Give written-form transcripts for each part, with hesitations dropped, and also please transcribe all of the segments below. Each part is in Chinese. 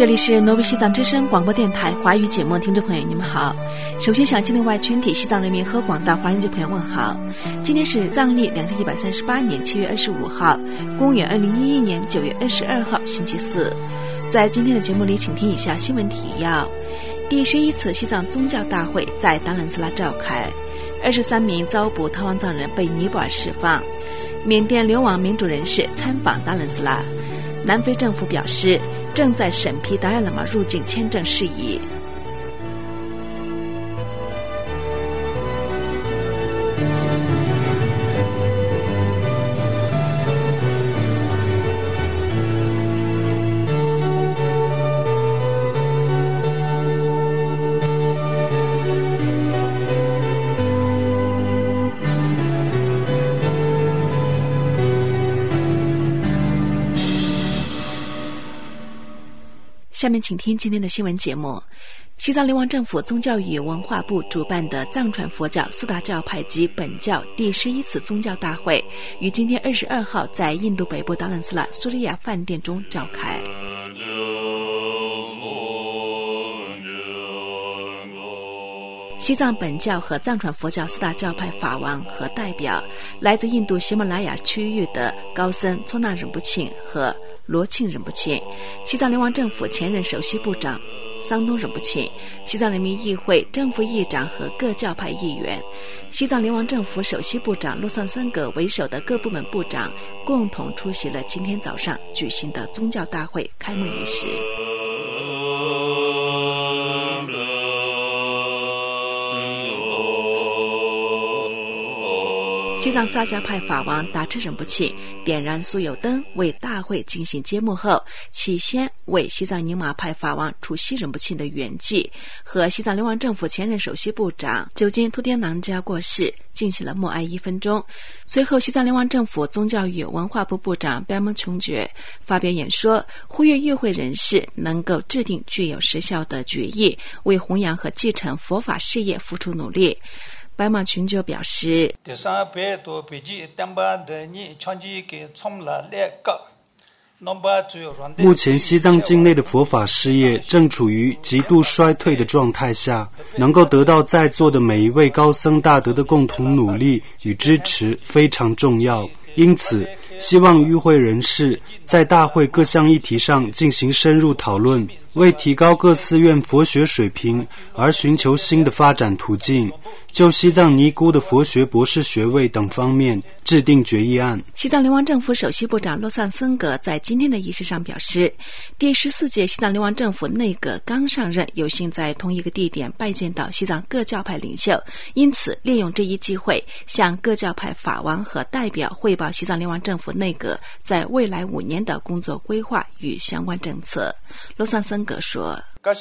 这里是挪威西藏之声广播电台华语节目，听众朋友你们好。首先向境内外全体西藏人民和广大华人界朋友问好。今天是藏历2138年7月25号，公元2011年9月22号星期四。在今天的节目里，请听以下新闻提要。第11次西藏宗教大会在达兰斯拉召开，23名遭捕逃亡藏人被尼泊尔释放，缅甸流亡民主人士参访达兰斯拉，南非政府表示正在审批达赖喇嘛入境签证事宜。下面请听今天的新闻节目。西藏流亡政府宗教与文化部主办的藏传佛教四大教派及本教第11次宗教大会于今天22号在印度北部达兰斯拉苏瑞亚饭店中召开。西藏本教和藏传佛教四大教派法王和代表来自印度喜马拉雅区域的高僧措那仁波切和罗庆仁波切，西藏流亡政府前任首席部长桑东仁波切，西藏人民议会正副议长和各教派议员，西藏流亡政府首席部长洛桑森格为首的各部门部长共同出席了今天早上举行的宗教大会开幕仪式。西藏萨迦派法王达赤仁波切点燃酥油灯为大会进行揭幕后，起先为西藏宁玛派法王楚西仁波切的圆寂和西藏流亡政府前任首席部长久金图迭囊加过世进行了默哀1分钟。随后，西藏流亡政府宗教与文化部部长白蒙琼觉发表演说，呼吁与会人士能够制定具有实效的决议，为弘扬和继承佛法事业付出努力。白马群就表示， 目前西藏境内的佛法事业正处于极度衰退的状态下，能够得到在座的每一位高僧大德的共同努力与支持非常重要。因此，希望与会人士在大会各项议题上进行深入讨论，为提高各寺院佛学水平而寻求新的发展途径，就西藏尼姑的佛学博士学位等方面制定决议案。 西藏流亡政府首席部长洛桑森格在今天的仪式上表示，第14届西藏流亡政府内阁刚上任，有幸在同一个地点拜见到西藏各教派领袖，因此利用这一机会向各教派法王和代表汇报西藏流亡政府内阁在未来5年的工作规划与相关政策。洛桑森格说，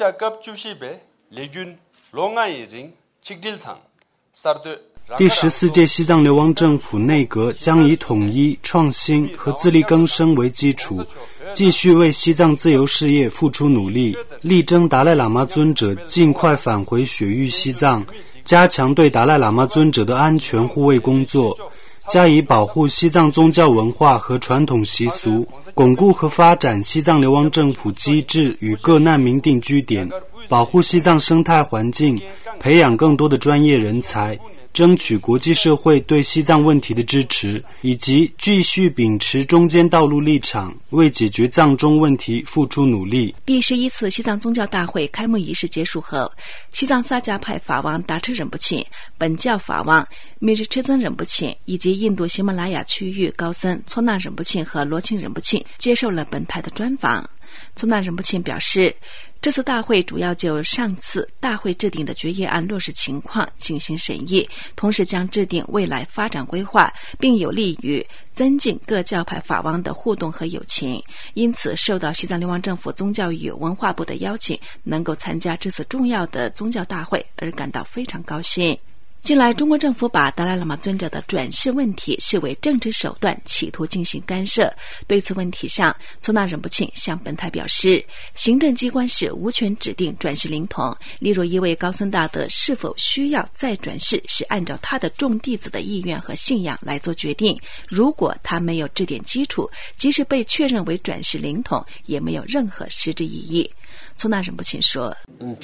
第14届西藏流亡政府内阁将以统一、创新和自力更生为基础，继续为西藏自由事业付出努力，力争达赖喇嘛尊者尽快返回雪域西藏，加强对达赖喇嘛尊者的安全护卫工作，加以保护西藏宗教文化和传统习俗，巩固和发展西藏流亡政府机制与各难民定居点，保护西藏生态环境，培养更多的专业人才，争取国际社会对西藏问题的支持，以及继续秉持中间道路立场，为解决藏中问题付出努力。 第11次西藏宗教大会开幕仪式结束后，西藏萨迦派法王达赤仁波切、本教法王米日车曾仁波切以及印度喜马拉雅区域高僧措那仁波切和罗庆仁波切接受了本台的专访。措那仁波切表示，这次大会主要就上次大会制定的决议案落实情况进行审议，同时将制定未来发展规划，并有利于增进各教派法王的互动和友情。因此，受到西藏流亡政府宗教与文化部的邀请，能够参加这次重要的宗教大会而感到非常高兴。 近来中国政府把达赖喇嘛尊者的转世问题视为政治手段，企图进行干涉。对此问题上，措那仁波切向本台表示，行政机关是无权指定转世灵童，例如一位高僧大德是否需要再转世，是按照他的众弟子的意愿和信仰来做决定。如果他没有这点基础，即使被确认为转世灵童，也没有任何实质意义。措那仁波切说，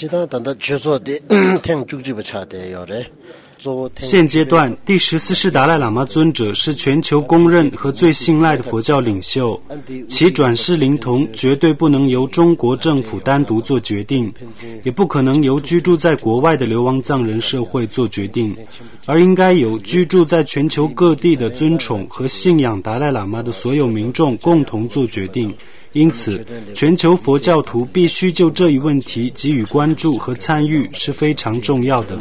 现阶段第14世达赖喇嘛尊者是全球公认和最信赖的佛教领袖，其转世灵童绝对不能由中国政府单独做决定，也不可能由居住在国外的流亡藏人社会做决定，而应该由居住在全球各地的尊崇和信仰达赖喇嘛的所有民众共同做决定。因此，全球佛教徒必须就这一问题给予关注和参与是非常重要的。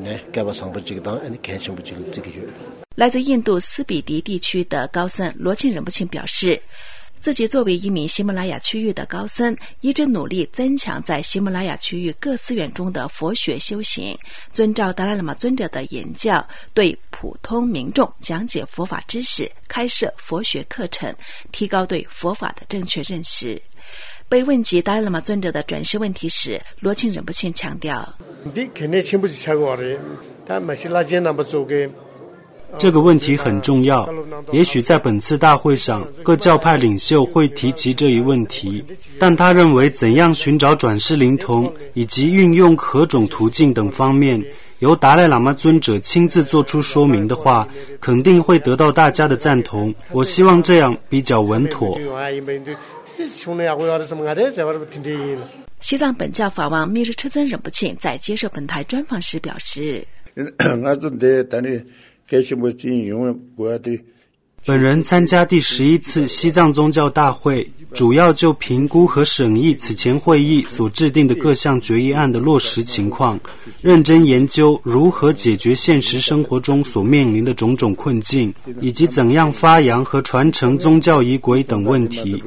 来自印度斯比迪地区的高僧罗钦仁波切表示，自己作为一名喜马拉雅区域的高僧，一直努力增强在喜马拉雅区域各寺院中的佛学修行，遵照达赖喇嘛尊者的言教，对普通民众讲解佛法知识，开设佛学课程，提高对佛法的正确认识。被问及达赖喇嘛尊者的转世问题时，罗钦仁波切强调， 这个问题很重要，也许在本次大会上各教派领袖会提及这一问题，但他认为怎样寻找转世灵童以及运用何种途径等方面，由达赖喇嘛尊者亲自做出说明的话，肯定会得到大家的赞同。我希望这样比较稳妥。 西藏本教法王密日车尊仁波切在接受本台专访时表示， 本人参加第11次西藏宗教大会，主要就评估和审议此前会议所制定的各项决议案的落实情况，认真研究如何解决现实生活中所面临的种种困境，以及怎样发扬和传承宗教仪轨等问题。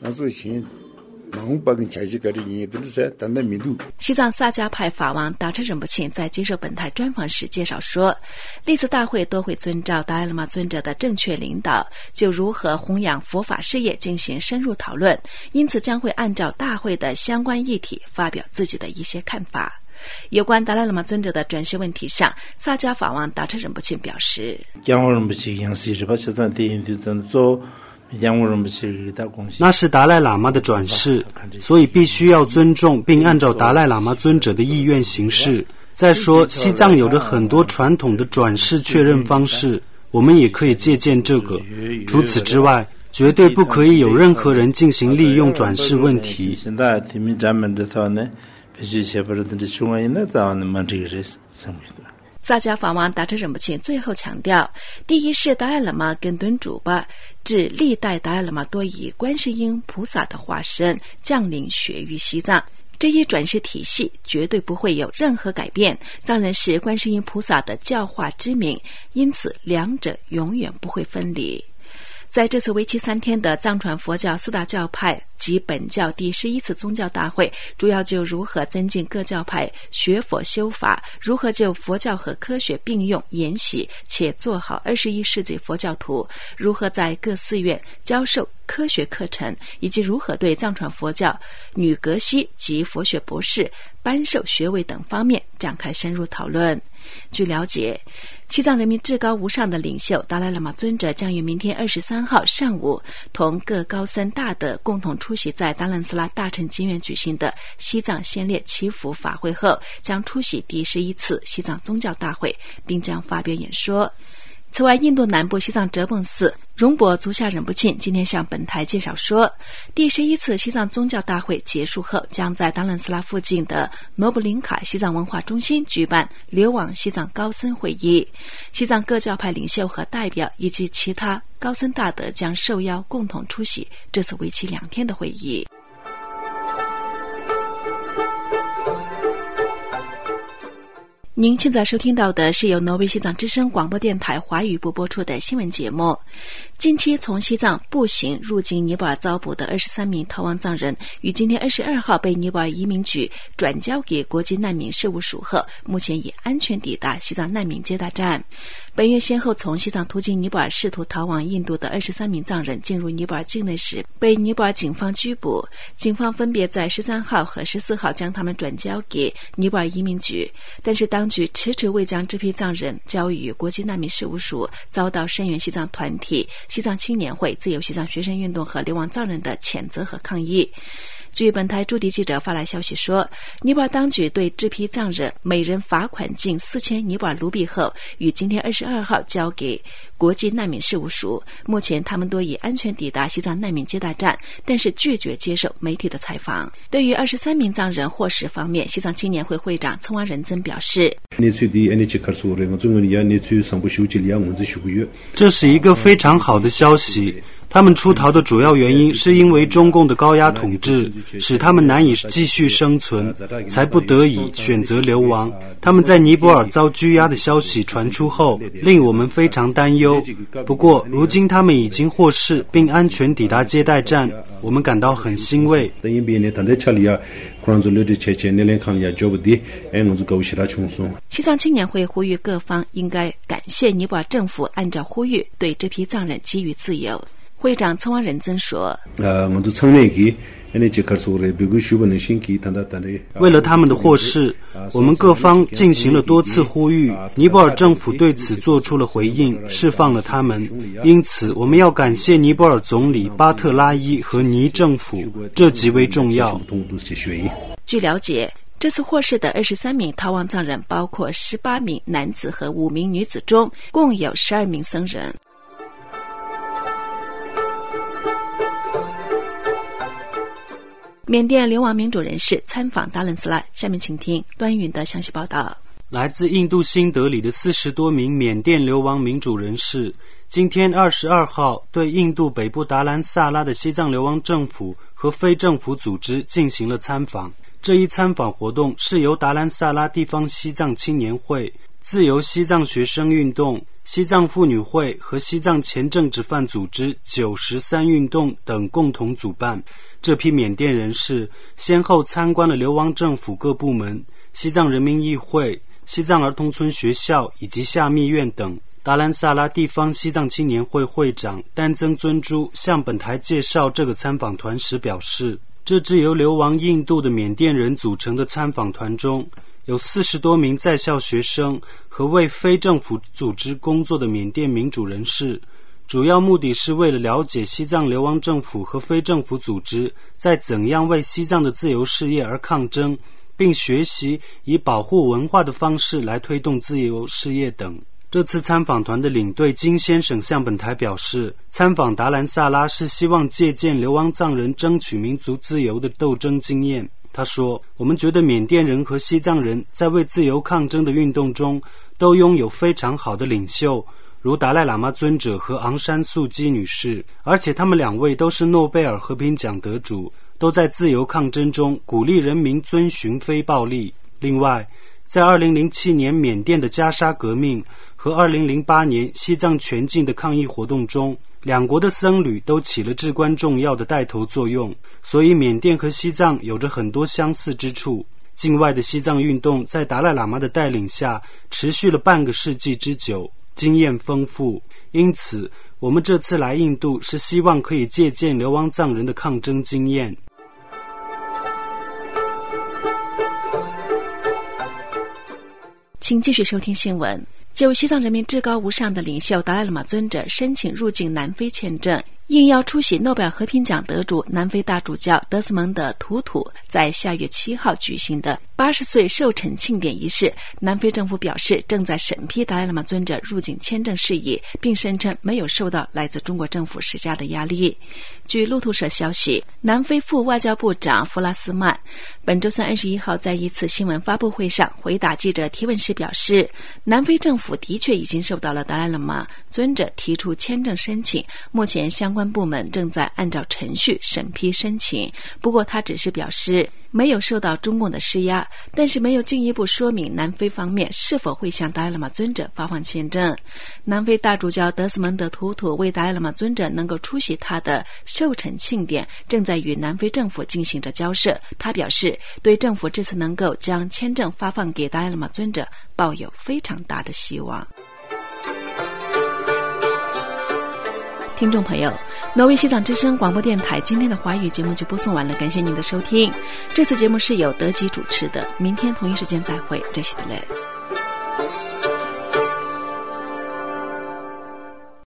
西藏萨迦派法王达车仁波切在接受本台专访时介绍说，历次大会都会遵照达赖喇嘛尊者的正确领导，就如何弘扬佛法事业进行深入讨论，因此将会按照大会的相关议题发表自己的一些看法。有关达赖喇嘛尊者的转世问题上，萨迦法王达车仁波切表示， 那是达赖喇嘛的转世，所以必须要尊重并按照达赖喇嘛尊者的意愿行事。再说，西藏有着很多传统的转世确认方式，我们也可以借鉴这个。除此之外，绝对不可以有任何人进行利用转世问题。 萨迦法王达车仁波切最后强调，第一是达赖喇嘛跟敦主巴指历代达赖喇嘛多以观世音菩萨的化身降临雪域西藏，这一转世体系绝对不会有任何改变，藏人是观世音菩萨的教化之名，因此两者永远不会分离。在这次为期3天的藏传佛教4大教派及本教第11次宗教大会，主要就如何增进各教派学佛修法，如何就佛教和科学并用研习且做好21世纪佛教徒，如何在各寺院教授科学课程，以及如何对藏传佛教女格西及佛学博士颁授学位等方面展开深入讨论。据了解，西藏人民至高无上的领袖达赖喇嘛尊者将于明天23号上午同各高僧大德共同出席在达兰斯拉大乘经院举行的西藏先烈祈福法会后，将出席第11次西藏宗教大会，并将发表演说。此外，印度南部西藏哲蚌寺荣博足下仁波切今天向本台介绍说，第11次西藏宗教大会结束后，将在达兰斯拉附近的诺布林卡西藏文化中心举办流亡西藏高僧会议，西藏各教派领袖和代表以及其他高僧大德将受邀共同出席这次为期2天的会议。 您现在收听到的是由挪威西藏之声广播电台华语部播出的新闻节目。近期从西藏步行入境尼泊尔遭捕的23名逃亡藏人，于今天22号被尼泊尔移民局转交给国际难民事务署后，目前已安全抵达西藏难民接待站。本月先后从西藏途经尼泊尔试图逃往印度的23名藏人进入尼泊尔境内时，被尼泊尔警方拘捕。警方分别在13号和14号将他们转交给尼泊尔移民局，但是当局迟迟未将这批藏人交予国际难民事务署，遭到声援西藏团体、西藏青年会、自由西藏学生运动和流亡藏人的谴责和抗议。据本台驻地记者发来消息说，尼泊尔当局对这批藏人每人罚款近4000尼泊尔卢比后，于今天22号交给国际难民事务署。目前他们都已安全抵达西藏难民接待站，但是拒绝接受媒体的采访。对于23名藏人获释方面，西藏青年会会长蹭瓦仁增表示， 这是一个非常好的消息。他们出逃的主要原因是因为中共的高压统治使他们难以继续生存，才不得已选择流亡。他们在尼泊尔遭拘押的消息传出后，令我们非常担忧。不过如今他们已经获释并安全抵达接待站，我们感到很欣慰。 西藏青年会呼吁各方应该感谢尼泊尔政府按照呼吁对这批藏人给予自由。会长蹭瓦仁增说， 为了他们的获释，我们各方进行了多次呼吁，尼泊尔政府对此做出了回应，释放了他们。因此我们要感谢尼泊尔总理巴特拉伊和尼政府，这极为重要。 据了解，这次获释的23名逃亡藏人包括18名男子和5名女子中，共有12名僧人。缅甸流亡民主人士参访达伦斯拉，下面请听端云的详细报道。 来自印度新德里的40多名缅甸流亡民主人士，今天22号对印度北部达兰萨拉的西藏流亡政府和非政府组织进行了参访。这一参访活动是由达兰萨拉地方西藏青年会、自由西藏学生运动、西藏妇女会和西藏前政治犯组织913运动等共同主办。这批缅甸人士先后参观了流亡政府各部门、西藏人民议会、西藏儿童村学校以及下密院等。达兰萨拉地方西藏青年会会长丹增尊珠向本台介绍这个参访团时表示，这支由流亡印度的缅甸人组成的参访团中，有40多名在校学生和为非政府组织工作的缅甸民主人士，主要目的是为了了解西藏流亡政府和非政府组织在怎样为西藏的自由事业而抗争，并学习以保护文化的方式来推动自由事业等。这次参访团的领队金先生向本台表示，参访达兰萨拉是希望借鉴流亡藏人争取民族自由的斗争经验。他说，我们觉得缅甸人和西藏人在为自由抗争的运动中都拥有非常好的领袖，如达赖喇嘛尊者和昂山素姬女士，而且他们2位都是诺贝尔和平奖得主，都在自由抗争中鼓励人民遵循非暴力。另外，在2007年缅甸的加沙革命和2008年西藏全境的抗议活动中，两国的僧侣都起了至关重要的带头作用，所以缅甸和西藏有着很多相似之处。境外的西藏运动在达赖喇嘛的带领下持续了半个世纪之久，经验丰富。因此我们这次来印度是希望可以借鉴流亡藏人的抗争经验。 请继续收听新闻。就西藏人民至高无上的领袖达赖喇嘛尊者申请入境南非签证，应邀出席诺贝尔和平奖得主南非大主教德斯蒙德·图图在下月7号举行的80岁寿辰庆典仪式，南非政府表示正在审批达赖喇嘛尊者入境签证事宜，并声称没有受到来自中国政府施加的压力。据路透社消息，南非副外交部长弗拉斯曼本周3 21号在一次新闻发布会上回答记者提问时表示，南非政府的确已经收到了达赖喇嘛尊者提出签证申请，目前相关部门正在按照程序审批申请。不过他只是表示没有受到中共的施压， 但是没有进一步说明南非方面是否会向达赖喇嘛尊者发放签证。南非大主教德斯蒙德图图为达赖喇嘛尊者能够出席他的寿辰庆典，正在与南非政府进行着交涉。他表示，对政府这次能够将签证发放给达赖喇嘛尊者抱有非常大的希望。听众朋友，挪威西藏之声广播电台今天的华语节目就播送完了，感谢您的收听。这次节目是由德吉主持的，明天同一时间再会，这是的嘞。